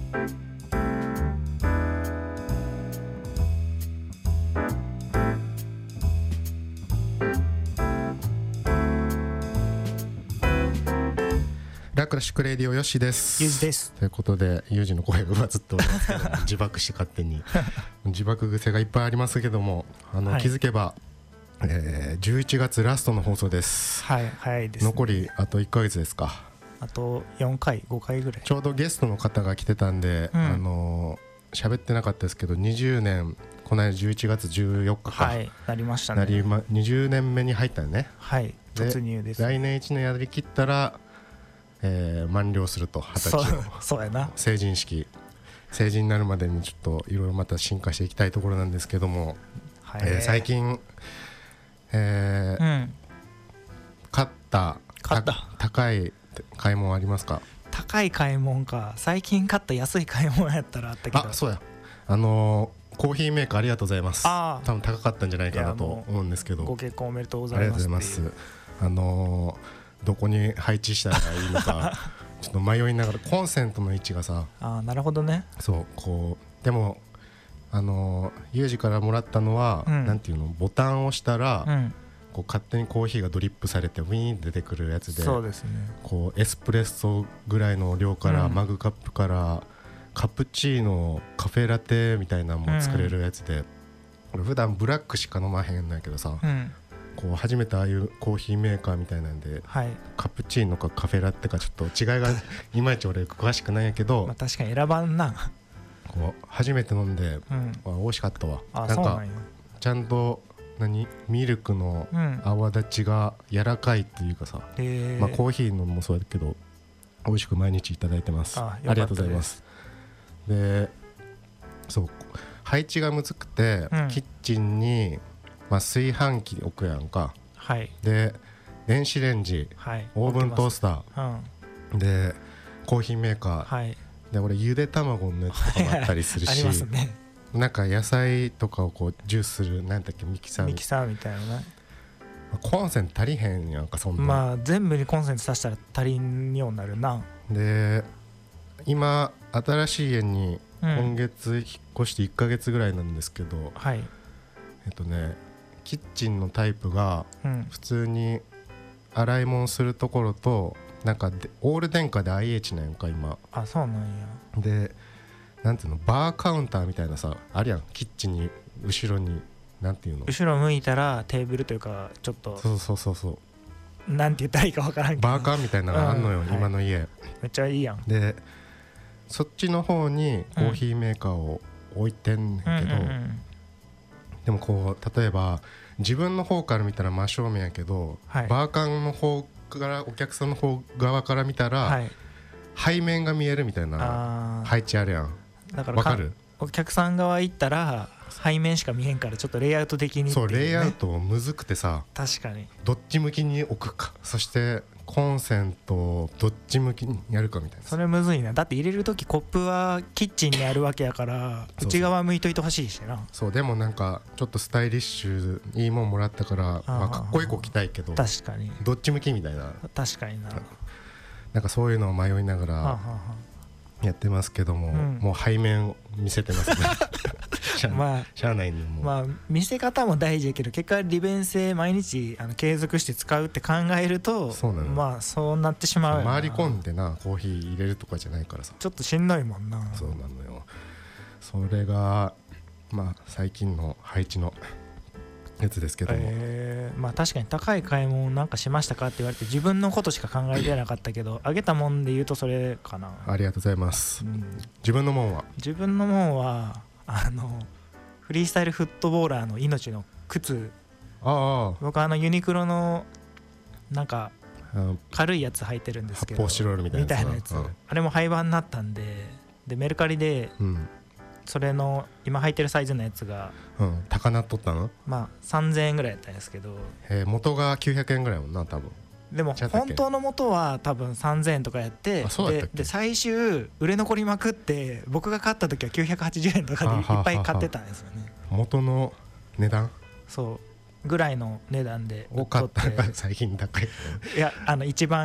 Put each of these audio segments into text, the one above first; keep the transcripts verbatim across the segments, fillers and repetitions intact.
ラクラシックレディオよしです。 ゆうじです。 ということでゆうじの声がずっと自爆して勝手に自爆癖がいっぱいありますけども、あの、はい、気づけば、えー、じゅういちがつラストの放送です。 はい、早いです、ね、 残りあといっかげつですか。 あとよんかいごかいぐらい。 ちょうどゲストの方が来てたんで、うん、あの喋ってなかったですけどにじゅうねん、この間じゅういちがつじゅうよっかか、 はい、なりましたね。 なり、ま、にじゅうねんめに入ったね。 はい、突入です、ね、 来年いちねんやりきったらえー、満了すると、はたちをそうやな、 成人式、成人になるまでにちょっといろいろまた進化していきたいところなんですけども、はいえー、最近、えーうん、買った買った高い買い物ありますか？ 高い買い物か。最近買った安い買い物やったらあったけど、 あ、そうや、あのー、コーヒーメーカーありがとうございます。 あ多分高かったんじゃないかなと思うんですけど、 ご結婚おめでとうございます。 ありがとうございます。あのーどこに配置したらいいのかちょっと迷いながら、コンセントの位置がさ、 あ、なるほどね。 そうこうでもあのユージからもらったのは、うん、なんていうの、ボタンを押したら、うん、こう勝手にコーヒーがドリップされてウィーン出てくるやつで、 そうですね、 こうエスプレッソぐらいの量から、うん、マグカップからカプチーノ、カフェラテみたいなのも作れるやつで、うん、俺普段ブラックしか飲まへんんだけどさ、うんこう初めてああいうコーヒーメーカーみたいなんで、はい、カプチーノかカフェラテかちょっと違いがいまいち俺詳しくないんやけど、 まあ確かに選ばんな。 こう初めて飲んで、うん、美味しかったわ。 あ、 なんかそうなんや。 ちゃんと何ミルクの泡立ちが柔らかいっていうかさ、うん、まあ、コーヒーのもそうだけど美味しく毎日いただいてます。 あ, ありがとうございます。で、そう配置がむずくて、うん、キッチンにまあ、炊飯器置くやんか、 はい、 で電子レンジ、はい、オーブントースター、うん、でコーヒーメーカー、はい、で俺ゆで卵のやつとかもあったりするしありますね。なんか野菜とかをこうジュースするなんだっけ、ミキサーミキサーみたいなね。 コンセント足りへんやんか、そんな。 まあ全部にコンセントさしたら足りんようになるな。 で今新しい家に今月引っ越していっかげつぐらいなんですけど、うん、はい、えっとねキッチンのタイプが普通に洗い物するところと、なんかオール電化で アイエイチ なんやんか今。 あ、そうなんや。 でなんていうの、バーカウンターみたいなさあるやん、キッチンに後ろに、なんていうの、 後ろ向いたらテーブルというかちょっと、 そうそうそうそうなんて言ったらいいか分からんけどバーカーみたいなのがあんのよ、うん、今の家、はい、 めっちゃいいやん。 でそっちの方にコーヒーメーカーを置いてんねんけど、うんうんうんうん、でもこう例えば自分の方から見たら真正面やけど、はい、バーカンの方からお客さんの方側から見たら、はい、背面が見えるみたいな配置あるやん。だからわかる？ お客さん側行ったら背面しか見えんから、ちょっとレイアウト的にっていうね。 そう、レイアウトむずくてさ、 確かにどっち向きに置くか、そしてコンセントをどっち向きにやるかみたいな。 それむずいな。だって入れるときコップはキッチンにあるわけやから内側向いといてほしいしな。 そう、でもなんかちょっとスタイリッシュいいもんもらったから、まあ、かっこいい子着たいけど、 確かにどっち向きみたいな。 確かにな。 なんかそういうのを迷いながらやってますけども、うん、もう背面を見せてますねしゃ, まあ、しゃあないね。もう、 まあ、見せ方も大事やけど、結果利便性毎日あの継続して使うって考えると、そうなの、まあそうなってしまうよな。 回り込んでなコーヒー入れるとかじゃないからさ、 ちょっとしんどいもんな。 そうなのよ。それがまあ最近の配置のやつですけども、 えー、まあ確かに高い買い物なんかしましたかって言われて自分のことしか考えてなかったけどあげたもんで言うとそれかな。 ありがとうございます、うん、自分のもんは自分のもんはあのフリースタイルフットボーラーの命の靴。ああ、僕あのユニクロのなんか軽いやつ履いてるんですけど、 発泡スチロールみたいなやつ、 みたいなやつ、うん、あれも廃盤になったんで、でメルカリで、うん、それの今履いてるサイズのやつが、 うん、高なっとったの？ まあさんぜんえんぐらいやったんですけど、 えー、元がきゅうひゃくえんぐらいもんな多分。 でも本当の元は多分さんぜんえんとかやって、で, で最終売れ残りまくって、僕が買った時はきゅうひゃくはちじゅうえんとかでいっぱい買ってたんですよね。 元の値段そうぐらいの値段で多かった。最近高い。 いやあの一番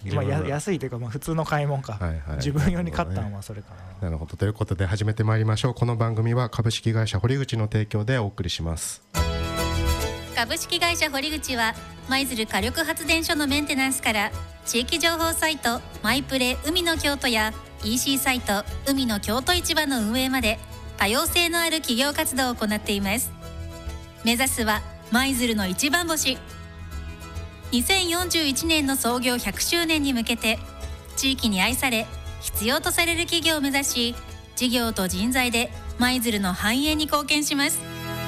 まあ、や安いというかまあ普通の買い物か、はいはい、自分用に買ったのはそれかな。なるほど。ということで始めてまいりましょう。この番組は株式会社堀口の提供でお送りします。 株式会社堀口は舞鶴火力発電所のメンテナンスから地域情報サイトマイプレ海の京都や イーシー サイト海の京都市場の運営まで多様性のある企業活動を行っています。目指すは舞鶴の一番星。にせんよんじゅういちねんの創業ひゃくしゅうねんに向けて地域に愛され必要とされる企業を目指し事業と人材で舞鶴の繁栄に貢献します。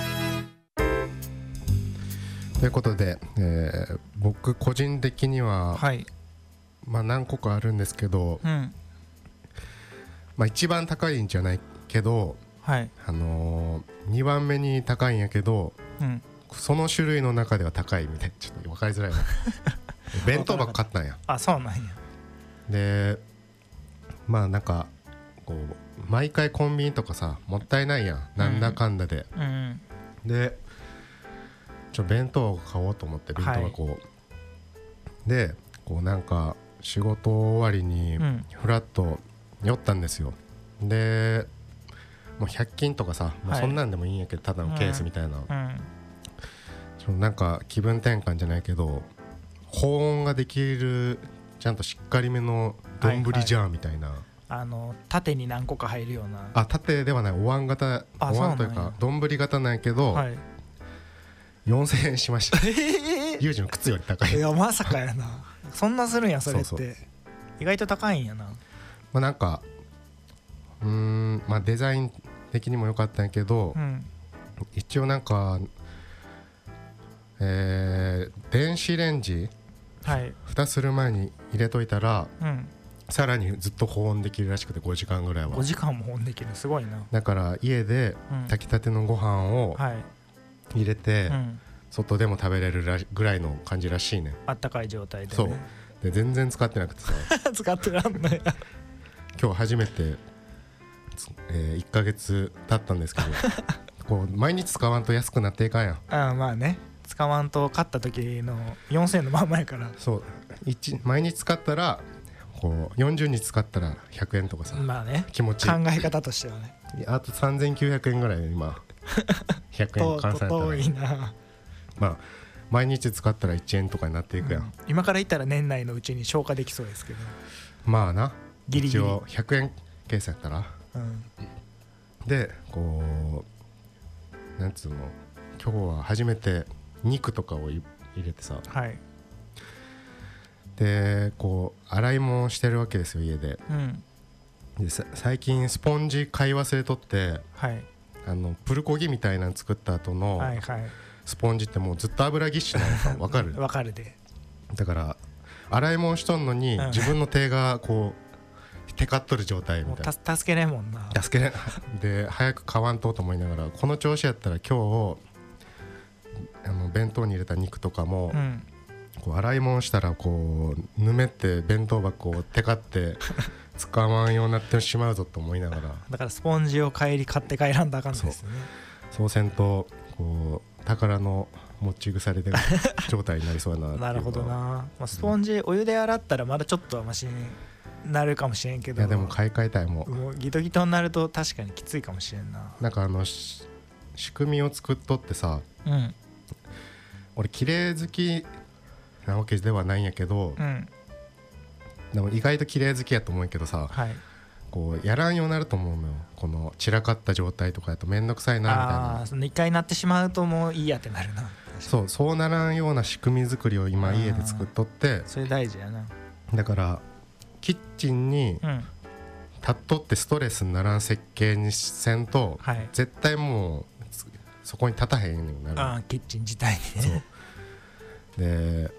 ということで、えー、僕個人的には、はい、まあ何個かあるんですけど、うん、まあ一番高いんじゃないけど、はい、あのー、にばんめに高いんやけど、うん、その種類の中では高いみたいな、ちょっと分かりづらいな弁当箱買ったんや。 あ、そうなんや。 でまあなんかこう毎回コンビニとかさもったいないやん、なんだかんだで、うんうん、でちょ弁当を買おうと思って弁当箱を、はい、でこうなんか仕事終わりにフラッと寄ったんですよ、うん、でもうひゃく均とかさ、はい、もうそんなんでもいいんやけどただのケースみたいな、うんうん、ちょなんか気分転換じゃないけど保温ができるちゃんとしっかりめの丼ジャーみたいな、はいはい、 あの縦に何個か入るような。 あ、縦ではない、お椀型、お椀というか丼型なんやけど、はい、よんせんえんしました。ユージの靴より高い。 いやまさかやな。そんなするんやそれって。そうそう、意外と高いんやな。まあなんかうーん、まあデザイン的にも良かったんやけど、うん、一応なんか、えー、電子レンジ、はい、蓋する前に入れといたら、うん、さらにずっと保温できるらしくてごじかんぐらいは。 ごじかんも保温できる、すごいな。 だから家で炊きたてのご飯を、うん、はい、入れて、うん、外でも食べれるらぐらいの感じらしいね。 あったかい状態でね。 そうで全然使ってなくてさ使ってらんない今日初めて、えー、いっかげつ経ったんですけどこう毎日使わんと安くなっていかんやん。 ああまあね、使わんと買った時のよんせんえんのまんまやから。 そう毎日使ったらこうよんじゅうにち使ったらひゃくえんとかさ、 まあね、 気持ちいい考え方としてはね。 あとさんぜんきゅうひゃくえんぐらい今ひゃくえん換算やったら遠いな。 まあ毎日使ったらいちえんとかになっていくやん、うん、 今から言ったら年内のうちに消化できそうですけど。 まあな、 ギリギリ一応ひゃくえん計算やったら、うん、でこうなんつうの、今日は初めて肉とかを入れてさ、はい、でこう洗い物してるわけですよ家で、うん、で最近スポンジ買い忘れとって、はい、あのプルコギみたいなの作った後の、はいはい、スポンジってもうずっと油ぎっしゅなのか分かる分かるで。 だから洗い物しとんのに、うん、自分の手がこうテカっとる状態みたいな。助けれんもんな。 助けれんで早く買わんとと思いながら、この調子やったら今日あの弁当に入れた肉とかも、うん、こう洗い物したらこうぬめって弁当箱をテカって使わんようになってしまうぞと思いながらだからスポンジを帰り買って帰らんだあかんですよね。 そう、そうせんとこう宝の持ち腐れで状態になりそうやななるほどな、まあ、スポンジお湯で洗ったらまだちょっとはマシになるかもしれんけど、 いやでも買い替えたい。もうもうギトギトになると確かにきついかもしれんな。 なんかあの仕組みを作っとってさ、うん、俺綺麗好きなわけではないんやけど、うん、でも意外と綺麗好きやと思うけどさ、はい、こうやらんようになると思うのよ。この散らかった状態とかやとめんどくさいなみたいな。 あその一回なってしまうともういいやってなるな。 そうそうならんような仕組み作りを今家で作っとって、 それ大事やな。 だからキッチンに立っとってストレスにならん設計にせんと、はい、絶対もうそこに立たへんようになる。 あキッチン自体にね。 そうで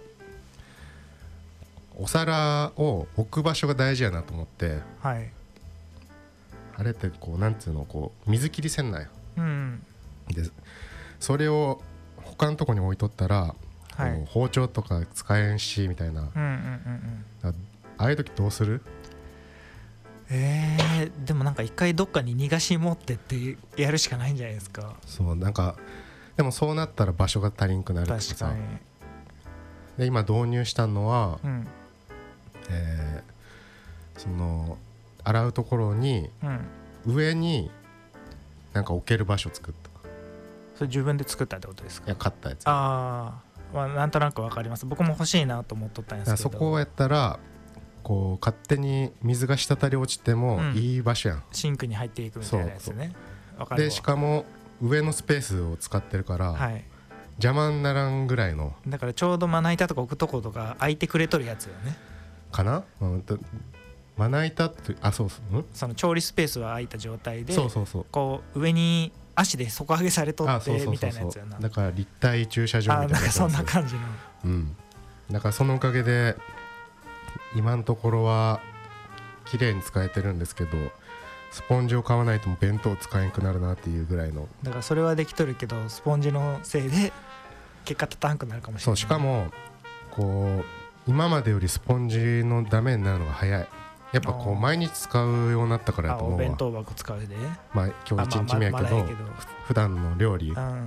お皿を置く場所が大事やなと思って、はい、あれってこうなんつうのこう水切りせんなよ、うん、でそれを他のとこに置いとったら、はい、包丁とか使えんしみたいな、うんうんうんうん、ああいう時どうする？ えー、でもなんか一回どっかに逃がし持ってってやるしかないんじゃないですか。 そうなんかでもそうなったら場所が足りんくなるってさ。 確かに。 で今導入したのは、うん、 えー、その洗うところに、うん、上になんか置ける場所作った。 それ自分で作ったってことですか？ いや買ったやつ。 ああ、まあ、なんとなく分かります。僕も欲しいなと思っとったんですけど、 そこをやったらこう勝手に水が滴り落ちてもいい場所やん、うん、 シンクに入っていくみたいなやつね。 分かるわ。でしかも上のスペースを使ってるから、はい、邪魔にならんぐらいの、 だからちょうどまな板とか置くとことか空いてくれとるやつよねかな、うん、まな板って、あ、そうそう、ん、 その調理スペースは空いた状態で、 そうそうそう、 こう上に足で底上げされとってみたいなやつやな。 だから立体駐車場みたいな。 あ、なんかそんな感じの、 うん、だからそのおかげで今のところは綺麗に使えてるんですけど、スポンジを買わないともう弁当使えんくなるなっていうぐらいの。 だからそれはできとるけどスポンジのせいで結果立たんくなるかもしれない。 そう、しかもこう今までよりスポンジのダメになるのが早い。やっぱこう毎日使うようになったからやと思うわ。 お弁当箱使うで、 まあ今日いちにちめやけど、普段の料理が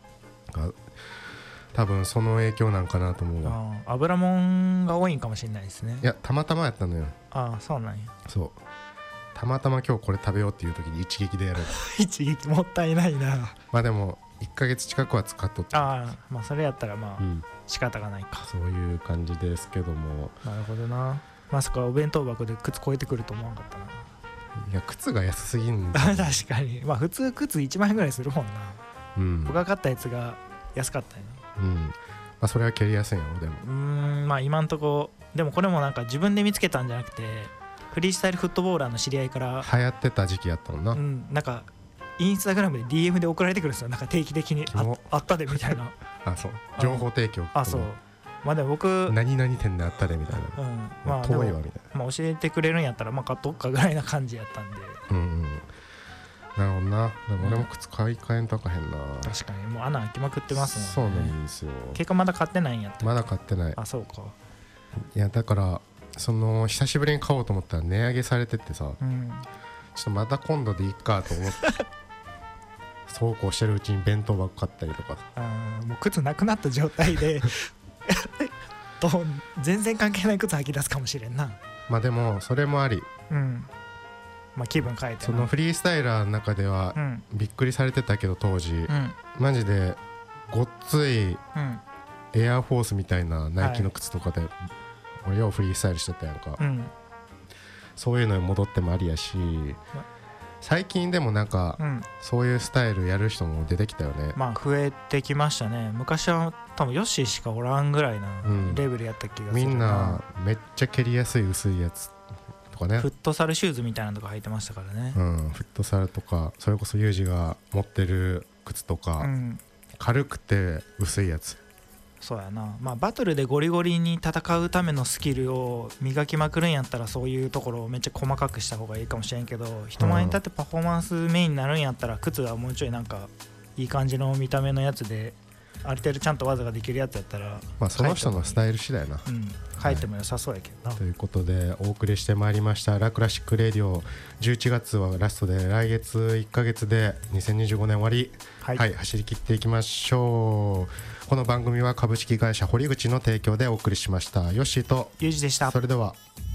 多分その影響なんかなと思うわ。 あ、油もんが多いんかもしれないですね。 いや、たまたまやったのよ。 ああ、そうなんや。 そう、たまたま今日これ食べようっていう時に一撃でやる一撃もったいないな。 まあでもいっかげつ近くは使っとって。 ああ、まあそれやったらまあ、うん、仕方がないか。 そういう感じですけども。 なるほどな。まさかお弁当箱で靴超えてくると思わなかったな。 いや、靴が安すぎん確かに。まあ普通靴いちまんえんぐらいするもんな、うん、僕が買ったやつが安かったよな、 うん、まあそれは蹴りやすいんやろ。でもうーん、まあ今んとこでもこれもなんか自分で見つけたんじゃなくて、フリースタイルフットボーラーの知り合いから流行ってた時期やったもんな、 うん、なんかインスタグラムで ディーエム で送られてくるんですよ。なんか定期的に あ, あったでみたいなあ、そう、情報提供。 あ、そう、まあでも僕何々店であったでみたいな、うん、まあ遠いわみたいな、 まあ、教えてくれるんやったらまあ買っとくかぐらいな感じやったんで、うんうん、 なるほどな。でも俺も靴買い替えんとあかへんな。 確かにもう穴開きまくってますもんね。 そうなんですよ。 結果まだ買ってないんやった。 まだ買ってない。 あ、そうか。 いやだからその久しぶりに買おうと思ったら値上げされてってさ、うん、ちょっとまた今度でいいかと思ってそうこうしてるうちに弁当箱買ったりとか。 あ、もう靴なくなった状態でと全然関係ない靴履き出すかもしれんな。 まあでもそれもあり、うん、 まあ気分変えてそのフリースタイラーの中ではびっくりされてたけど当時、うん、マジでごっついエアフォースみたいなナイキの靴とかで、はい、俺ようフリースタイルしてたやんか、うん、そういうのに戻ってもありやし、最近でもなんか、うん、そういうスタイルやる人も出てきたよね。 まあ増えてきましたね。昔は多分ヨッシーしかおらんぐらいなレベルやった気がするな、うん、 みんなめっちゃ蹴りやすい薄いやつとかね、 フットサルシューズみたいなのとか履いてましたからね、 うん、フットサルとかそれこそユージが持ってる靴とか、うん、軽くて薄いやつ。 そうやな。まあバトルでゴリゴリに戦うためのスキルを磨きまくるんやったらそういうところをめっちゃ細かくした方がいいかもしれんけど、人前に立ってパフォーマンスメインになるんやったら靴はもうちょいなんかいい感じの見た目のやつである程度ちゃんと技ができるやつやったら、 まあその人のスタイル次第な、 うん、書いても良さそうやけどな、 はい、ということでお送りしてまいりましたラクラシックレディオ。じゅういちがつはラストで来月いっかげつでにせんにじゅうごねん終わり、はい、はい、走り切っていきましょう。この番組は株式会社堀口の提供でお送りしました。ヨッシーとユージでした。 それでは。